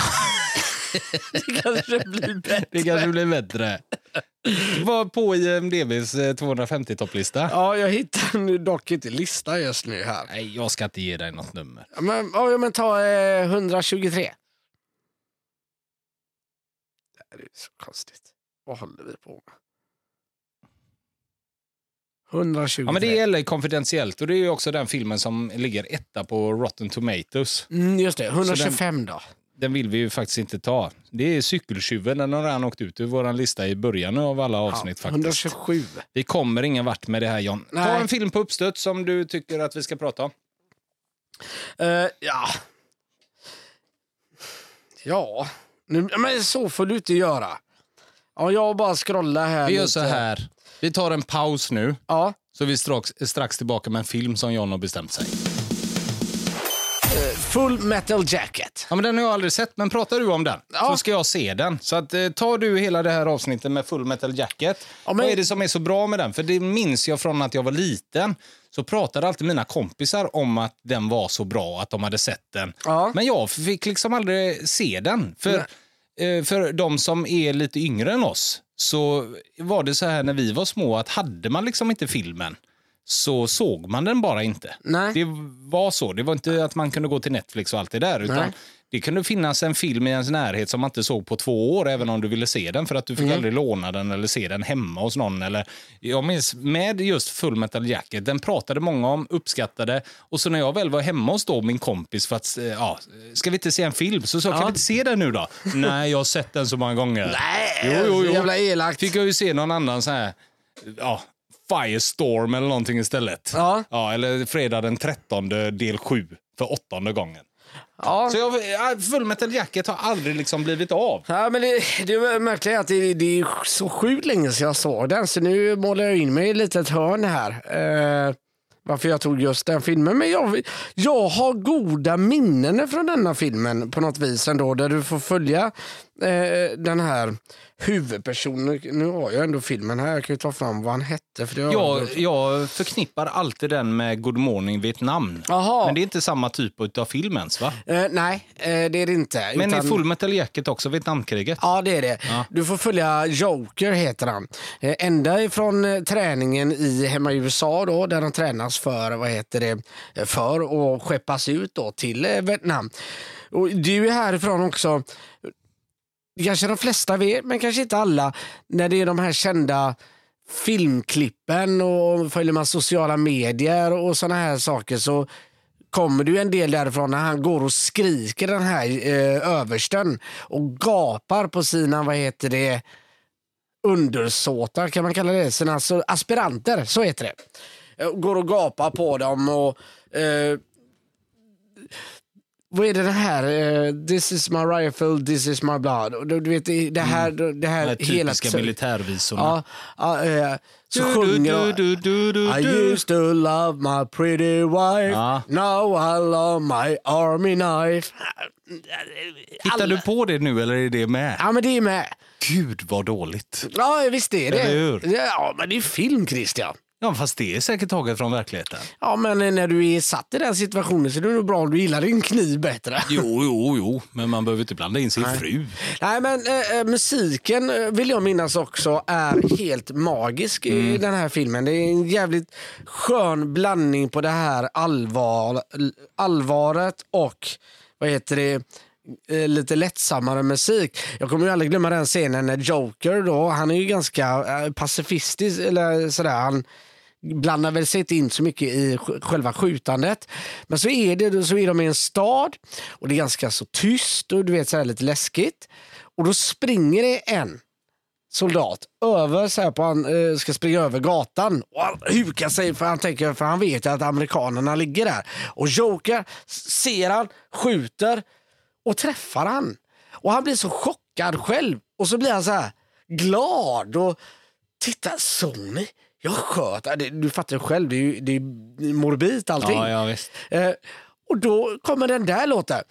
Det kanske blir bättre. Det kanske blir bättre. Var på I M D B:s tvåhundrafemtio-topplista. Ja, jag hittar nu dock inte lista just nu här. Nej, jag ska inte ge dig något nummer. Ja, men, ja, men ta eh, hundratjugotre. Det är så konstigt. Vad håller vi på med? hundratjugotre. Ja, men det är L A Konfidentiellt och det är ju också den filmen som ligger etta på Rotten Tomatoes. Mm, just det, hundratjugofem den, då. Den vill vi ju faktiskt inte ta. Det är Cykeltjuven, den har redan åkt ut ur våran lista i början av alla avsnitt ja, faktiskt. hundratjugosju. Vi kommer ingen vart med det här, John. Nej. Ta en film på uppstöt som du tycker att vi ska prata om. Uh, ja. Ja. Nu, men så får du inte göra. Ja, jag bara scrollar här. Vi gör lite. så här. Vi tar en paus nu. Ja. Så vi strax, strax tillbaka med en film som John har bestämt sig. Uh, Full Metal Jacket. Ja, men den har jag aldrig sett, men pratar du om den ja. så ska jag se den. Så att, eh, tar du hela det här avsnittet med Full Metal Jacket. Ja, men... Vad är det som är så bra med den? För det minns jag från att jag var liten. Så pratade alltid mina kompisar om att den var så bra, att de hade sett den. Ja. Men jag fick liksom aldrig se den. För, eh, för de som är lite yngre än oss så var det så här när vi var små att hade man liksom inte filmen så såg man den bara inte. Nej. Det var så. Det var inte att man kunde gå till Netflix och allt det där. Utan Nej. Det kunde finnas en film i ens närhet som man inte såg på två år även om du ville se den. För att du fick mm. aldrig låna den eller se den hemma hos någon. Eller, jag minns med just Full Metal Jacket. Den pratade många om, uppskattade. Och så när jag väl var hemma hos då min kompis för att, ja, ska vi inte se en film? Så sa, ja. kan vi inte se den nu då? Nej, jag har sett den så många gånger. Nej, jo, jo, jo. Jävla elakt. Fick jag ju se någon annan så här, ja, Firestorm eller någonting istället. Ja. Ja, eller fredag den trettonde del sju för åttonde gången. Ja. Så jag, Full Metal Jacket har aldrig liksom blivit av. Ja, men det, det är märkligt att det, det är så sjukt länge sedan jag såg den. Så nu målar jag in mig i ett litet hörn här. Eh, varför jag tog just den filmen. Men jag, jag har goda minnen från denna filmen på något vis ändå. Där du får följa eh, den här huvudpersonen. Nu har jag ändå filmen här. Jag kan ju ta fram vad han hette. För det jag, jag förknippar alltid den med Good Morning Vietnam. Aha. Men det är inte samma typ av film ens, va? Eh, nej, eh, det är det inte. Men utan... är Full Metal Jacket också Vietnamkriget? Ja, det är det. Ja. Du får följa Joker, heter han. Eh, ända ifrån eh, träningen i hemma i U S A då, där de tränas för, vad heter det, för att skeppas ut då till eh, Vietnam. Och du är härifrån också. Kanske de flesta vet, men kanske inte alla, när det är de här kända filmklippen och följer man sociala medier och såna här saker, så kommer du en del därifrån när han går och skriker den här eh, översten och gapar på sina, vad heter det, undersåtar, kan man kalla det, sina alltså, aspiranter, så heter det. Går och gapar på dem och eh, vad är det det här? Uh, this is my rifle, this is my blood. Och du, du vet, det här, mm. det här de här hela... typiska militärvisorna. Ja, uh, uh, så du, sjunger du, du, du, du, du. I used to love my pretty wife, ja. Now I love my army knife. Hittar du på det nu eller är det med? Ja, men det är med. Gud vad dåligt. Ja, visst är det. Eller hur? Ja, men det är film, Christian. Ja, fast det är säkert taget från verkligheten. Ja, men när du är satt i den situationen så är det nog bra om du gillar din kniv bättre. Jo, jo, jo. Men man behöver inte blanda in sin Nej. fru. Nej, men äh, musiken vill jag minnas också är helt magisk mm. i den här filmen. Det är en jävligt skön blandning på det här allvar, allvaret och, vad heter det, lite lättsammare musik. Jag kommer ju aldrig glömma den scenen när Joker då, han är ju ganska pacifistisk eller sådär, han blandar väl sig inte in så mycket i själva skjutandet. Men så är det så är de i en stad och det är ganska så tyst och du vet så här lite läskigt. Och då springer det en soldat över så här på han äh, ska springa över gatan och han hukar sig för han tänker för han vet att amerikanerna ligger där. Och Joker ser han, skjuter och träffar han. Och han blir så chockad själv. Och så blir han så här glad. Och titta, Sony, jag sköt. Du fattar ju själv, det är ju det är morbid allting. Ja, ja, visst. Eh, och då kommer den där låten.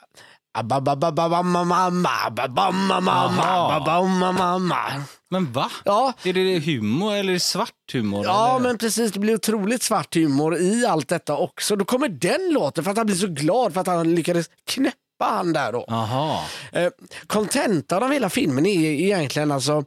Men va? Ja. Är det humor eller svart humor? Ja, eller? men precis. Det blir otroligt svart humor i allt detta också. Då kommer den låten för att han blir så glad för att han lyckades knäppa han där då. Aha. Eh, kontentan av hela filmen är egentligen alltså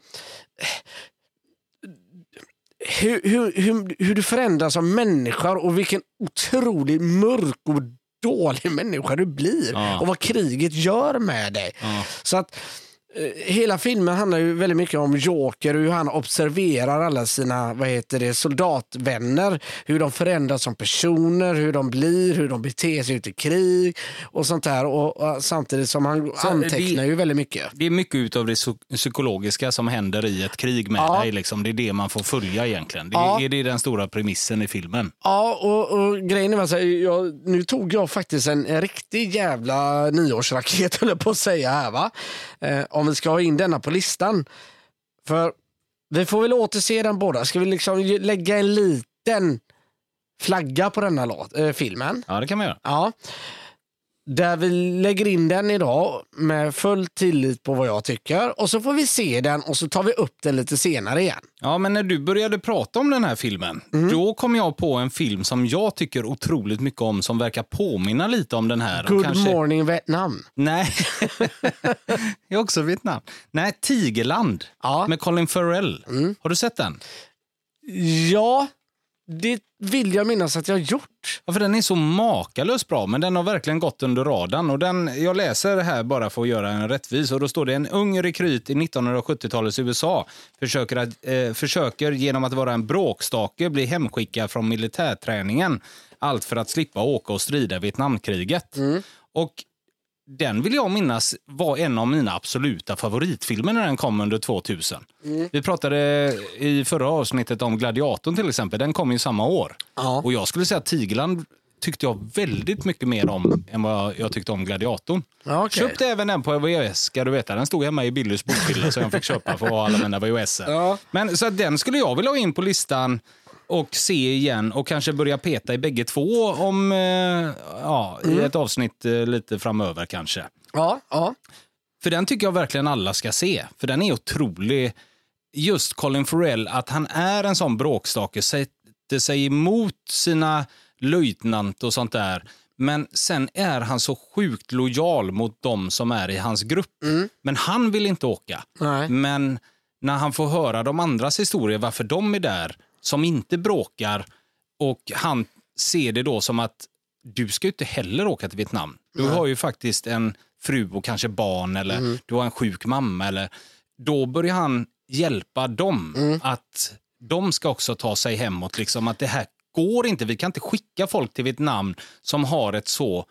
hur, hur, hur, hur du förändras som människa och vilken otroligt mörk och dålig människa du blir ja. Och vad kriget gör med dig. Ja. Så att hela filmen handlar ju väldigt mycket om Joker och hur han observerar alla sina, vad heter det, soldatvänner, hur de förändras som personer, hur de blir, hur de beter sig ut i krig och sånt där och, och samtidigt som han så antecknar det, ju väldigt mycket. Det är mycket utav det psykologiska som händer i ett krig med ja. dig liksom. Det är det man får följa egentligen. Det ja. är det den stora premissen i filmen. Ja, och, och grejen är att jag, nu tog jag faktiskt en, en riktig jävla nyårsraket höll jag på att säga här va. Eh, om vi ska ha in denna på listan. För vi får väl återse den båda. Ska vi liksom lägga en liten flagga på denna låt, äh, filmen? Ja, det kan man göra. Ja. Där vi lägger in den idag med full tillit på vad jag tycker. Och så får vi se den och så tar vi upp den lite senare igen. Ja, men när du började prata om den här filmen, mm. då kom jag på en film som jag tycker otroligt mycket om som verkar påminna lite om den här. Good kanske... Morning Vietnam. Nej, jag är också Vietnam. Nej, Tigerland ja. Med Colin Farrell. Mm. Har du sett den? Ja, det vill jag minnas att jag har gjort. Ja, för den är så makalöst bra, men den har verkligen gått under radarn. Och den, jag läser här bara för att göra en rättvis. Och då står det en ung rekryt i nittonhundrasjuttiotalets U S A försöker, att, eh, försöker genom att vara en bråkstake bli hemskickad från militärträningen. Allt för att slippa åka och strida i Vietnamkriget. Mm. Och den vill jag minnas var en av mina absoluta favoritfilmer när den kom under tvåtusen. Mm. Vi pratade i förra avsnittet om Gladiatorn till exempel. Den kom ju samma år. Ja. Och jag skulle säga att Tigerland tyckte jag väldigt mycket mer om än vad jag tyckte om Gladiatorn. Ja, okay. Köpte även den på V H S, ska du veta. Den stod hemma i Billys bokhylla så jag fick köpa för att ha alla mina V H S. Ja. Men så att den skulle jag vilja ha in på listan och se igen och kanske börja peta i bägge två om eh, ja, mm. i ett avsnitt eh, lite framöver kanske. Ja, ja. För den tycker jag verkligen alla ska se. För den är otrolig. Just Colin Farrell, att han är en sån bråkstake, sätter sig emot sina löjtnant och sånt där. Men sen är han så sjukt lojal mot dem som är i hans grupp. Mm. Men han vill inte åka. Nej. Men när han får höra de andras historier, varför de är där, som inte bråkar, och han ser det då som att du ska ju inte heller åka till Vietnam. Du Nej. Har ju faktiskt en fru och kanske barn, eller mm. du har en sjuk mamma, eller då börjar han hjälpa dem mm. att de ska också ta sig hemåt, liksom att det här går inte, vi kan inte skicka folk till Vietnam som har ett så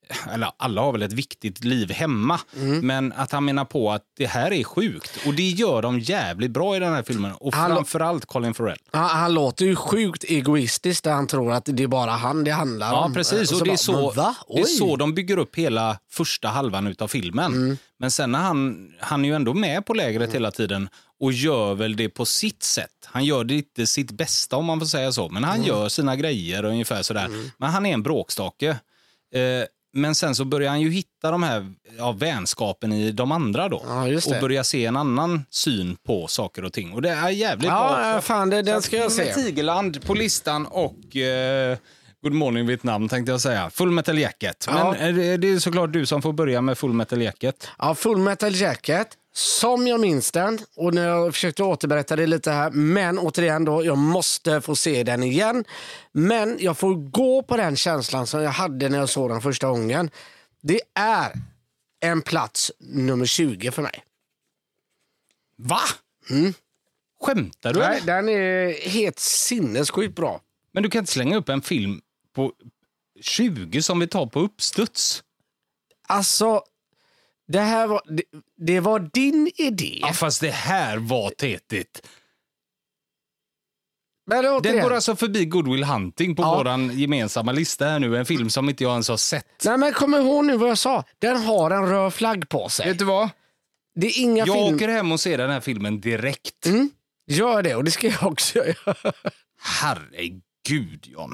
eller alla har väl ett viktigt liv hemma, mm. men att han menar på att det här är sjukt. Och det gör de jävligt bra i den här filmen. Och han, framförallt Colin Farrell. Han, han låter ju sjukt egoistisk där han tror att det är bara han det handlar ja, om. Ja, precis. Och, och det, är bara, så, det är så de bygger upp hela första halvan utav filmen. Mm. Men sen när han, han är ju ändå med på lägret mm. hela tiden och gör väl det på sitt sätt. Han gör det inte sitt bästa om man får säga så. Men han mm. gör sina grejer och ungefär sådär. Mm. Men han är en bråkstake. Eh, men sen så börjar han ju hitta de här ja, vänskapen i de andra då. Ja, och börja se en annan syn på saker och ting. Och det är jävligt ja, bra. Ja, fan, det, den ska jag se. Tigerland på listan och... Eh, Good Morning Vietnam tänkte jag säga. Full Metal Jacket. Men ja. det är såklart du som får börja med Full Metal Jacket. Ja, Full Metal Jacket. Som jag minns den. Och när jag försökte återberätta det lite här. Men återigen då, jag måste få se den igen. Men jag får gå på den känslan som jag hade när jag såg den första gången. Det är en plats nummer tjugo för mig. Va? Mm. Skämtar du? Nej, den är helt sinnessjukt bra. Men du kan inte slänga upp en film på tjugo som vi tar på uppstuds. Alltså, det här var, det, det var din idé. Ja, fast det här var tetigt. Men det Den går alltså förbi Good Will Hunting på ja. våran gemensamma lista här nu. En film som inte jag ens har sett. Nej, men kom ihåg nu vad jag sa. Den har en röd flagg på sig. Vet du vad? Det är inga jag film... åker hem och ser den här filmen direkt. Mm. Gör det, och det ska jag också göra. Herregud, John.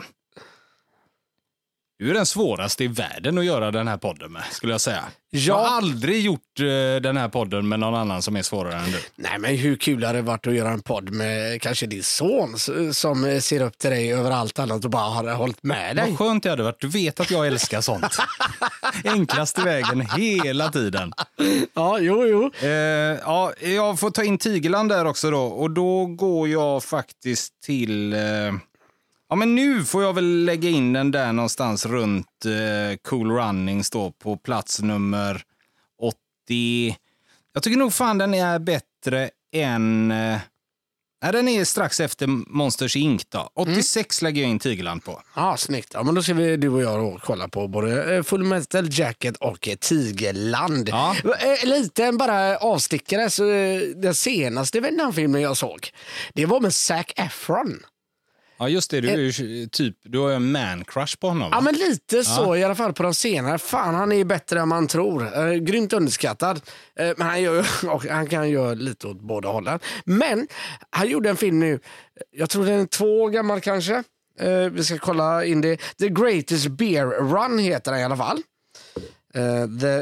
Du är den svåraste i världen att göra den här podden med, skulle jag säga. Ja. Jag har aldrig gjort uh, den här podden med någon annan som är svårare än du. Nej, men hur kul har det varit att göra en podd med kanske din son som ser upp till dig över allt annat och bara har hållit med dig. Vad skönt det hade varit. Du vet att jag älskar sånt. Enklaste vägen hela tiden. Ja, jo, jo. Uh, ja, jag får ta in Tigerland där också då. Och då går jag faktiskt till... Uh, Ja, men nu får jag väl lägga in den där någonstans runt eh, Cool Runnings då på plats nummer åttio. Jag tycker nog fan den är bättre än... Eh, nej, den är strax efter Monsters Incorporated då. åttiosex mm. lägger jag in Tigerland på. Ja, snyggt. Ja, men då ska vi, du och jag då, kolla på både Full Metal Jacket och Tigerland. Ja. Lite bara avstickare. Så den senaste Vietnamfilmen jag såg, det var med Zac Efron. Ja, just det. Du är ju typ, du har en man-crush på honom. Ja, men lite så ja. I alla fall på de senare. Fan, han är bättre än man tror. Eh, grymt underskattad. Eh, men han, gör, och han kan göra lite åt båda hållen. Men han gjorde en film nu, jag tror den är två år gammal kanske. Eh, vi ska kolla in det. The Greatest Beer Run heter den i alla fall. Eh, the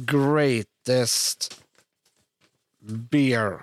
Greatest Beer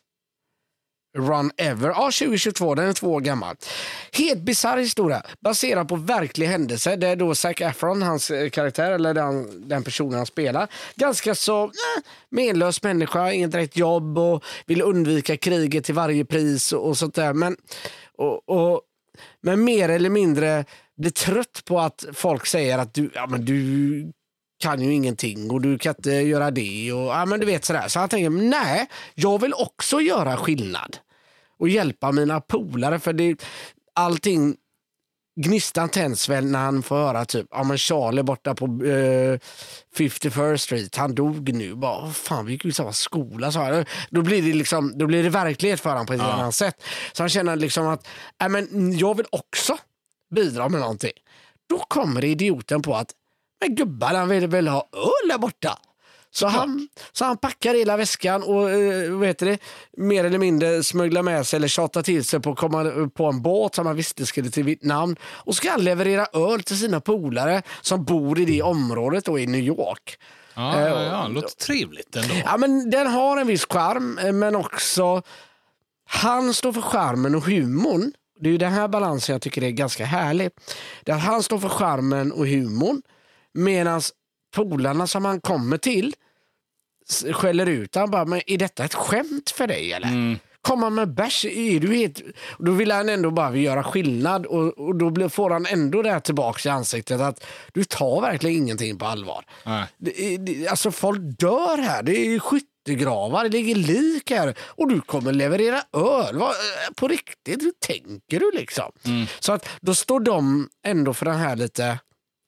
Run Ever. Ja, tjugo tjugotvå, den är två år gammal. Helt bizarr historia, baserad på verklig händelse. Det är då Zac Efron, hans karaktär, eller den, den personen han spelar. Ganska så eh, menlös människa, inget rätt jobb och vill undvika kriget till varje pris och, och sånt där. Men, och, och, men mer eller mindre blir trött på att folk säger att du, ja, men du kan ju ingenting och du kan inte göra det. Och, ja, men du vet sådär. Så han tänker, nej, jag vill också göra skillnad. Och hjälpa mina polare, för det, allting, gnistan tänds väl när han får höra typ, ja men Charlie borta på uh, femtiofirst Street, han dog nu. Bara, fan, vi gick ju i samma skola. Så här. Då blir det liksom, då blir det verklighet för honom på ett ja. annat sätt. Så han känner liksom att, ja men jag vill också bidra med någonting. Då kommer idioten på att, men gubbarna vill väl ha öl där borta. Så han, så han packar hela väskan och eh, vad heter det, mer eller mindre smugglar med sig eller tjatar till sig på att komma på en båt som han visste skulle till Vietnam. Och ska han leverera öl till sina polare som bor i det området då i New York. Ja, ja, ja. Det låter trevligt ändå. Ja, men den har en viss charm, men också han står för charmen och humorn. Det är ju den här balansen jag tycker är ganska härlig. Där han står för charmen och humorn, medan polarna som han kommer till skäller ut han bara, men är detta ett skämt för dig eller? Mm. Kommer med bärs, är du helt... Då vill han ändå bara göra skillnad och, och då får han ändå det här tillbaka i ansiktet att du tar verkligen ingenting på allvar. Det, det, alltså folk dör här, det är skyttegravar, det ligger lik här och du kommer leverera öl. Vad, på riktigt, hur tänker du liksom? Mm. Så att då står de ändå för den här lite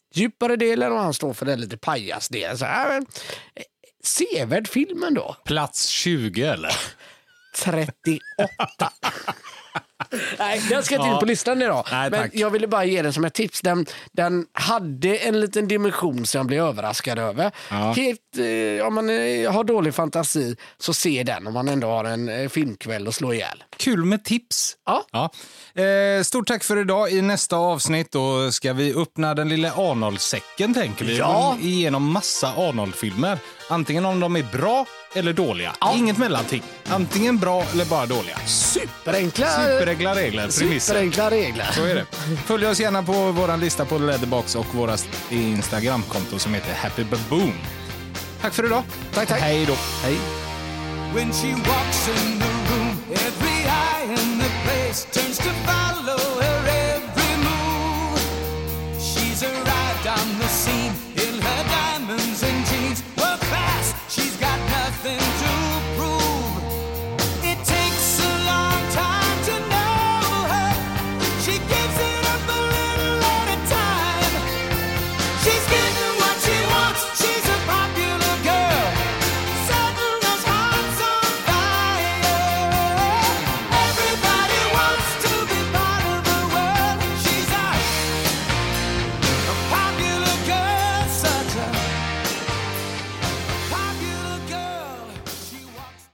djupare delen och han står för den lite pajasdelen. Så här, men, sevärd filmen då. Plats tjugo eller? trettioåtta. Nej, den ska inte in på listan idag. Nej, men jag ville bara ge den som ett tips. Den, den hade en liten dimension som jag blev överraskad över. Ja. Helt, eh, om man eh, har dålig fantasi så se den om man ändå har en eh, filmkväll och slå ihjäl. Kul med tips. Ja. Ja. Eh, stort tack för idag. I nästa avsnitt då ska vi öppna den lilla Arnold-säcken, tänker vi. Ja. Igenom massa Arnold-filmer. Antingen om de är bra eller dåliga. Ja. Inget mellanting. Antingen bra eller bara dåliga. Superenkla, Superenkla regler. superenkla regler. Så är det. Följ oss gärna på vår lista på Letterboxd och våra Instagramkonto som heter Happy Baboon. Tack för idag. Tack, tack. Hej då. Hej. When she walks in the room, every eye in the place turns to follow